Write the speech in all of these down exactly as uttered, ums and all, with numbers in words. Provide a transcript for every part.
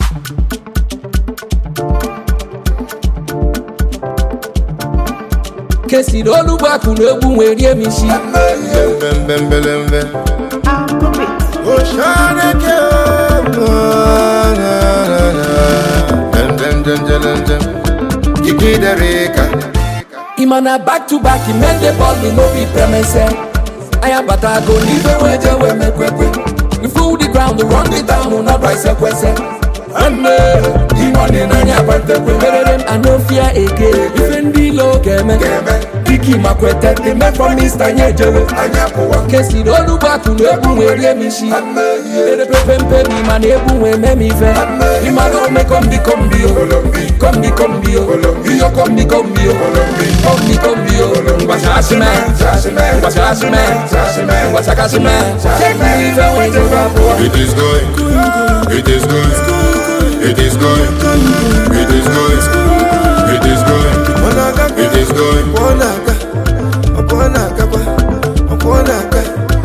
Kesi dolu baku n'egwu nwere emishi. Bembembembembe. Oshaneke. Dem dem dem dem dem. Kiki dereka. Imana back to back, he made the ball, he no be premise. I am but I go leave a way to where me quick. We fool the ground, we run it down, we not rise a question. And the money in your birthday, we better than I no fear again. Even below game, Kiki Makwete, the man from Mister Yejo. I have one case, you don't look back to the room where you mishi. The pepe, me, my neighbor, when me fair. You might not make come the combi, come the combi, you come the combi, come the combi. What's a man, what's a man, what's a man, take me even when you are. It is going, it is going. It is going, it is going, it is going, it is going. Wanaka, wanaka, wanaka.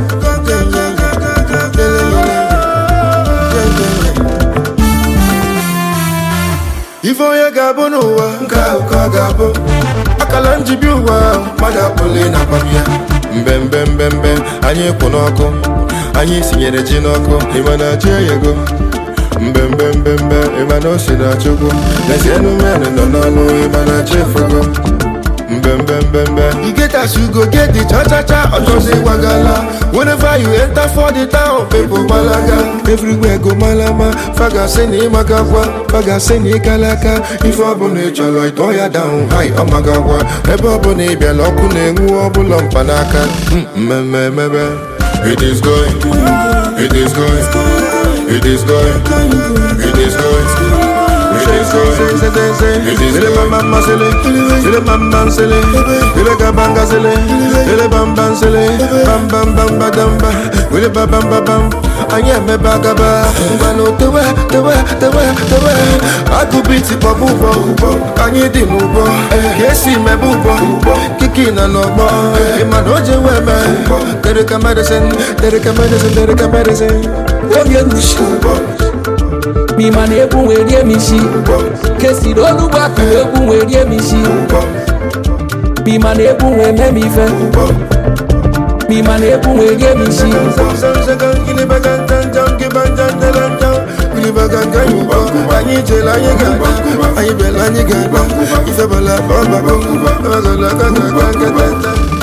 Ifo ya gabo noa, nka uka gabo. Akala njibiwa, mada pole na pamia. Mbem bem bem bem, anye konoko, anye sinyere jinoko, imana cheyego. Mbembembembe, imano sida chuku. Nesi enu mene no no no, imana chefugo. Mbembembembe. You get as you go get the cha-cha-cha, or just say wagala. Whenever you enter for the town, people malaga. Everywhere go malama, faga seni magagwa, faga seni kalaka. If I bone chalo, it oya down high, oh magagwa. Ebo bone bialo kune ngu obulom panaka. Mbembembembe. It is going, it is going. It is going, it is going, it is going, it is going. Mama sele, sele mama sele, sele kabanga sele, sele bamba sele, bam bam bam badamba, sele bam bam bam. Anya me bagaba, ngano tewe tewe tewe tewe. Aku biti papu papu, anya di mubo, yesi me bubo, kiki na nobo. Imanoje weme, tereka medicine, tereka medicine, tereka medicine. Me man ebu where mishi. Kesi dolu baku ebu where mishi. Me man ebu where me fe. Me man ebu where mishi. If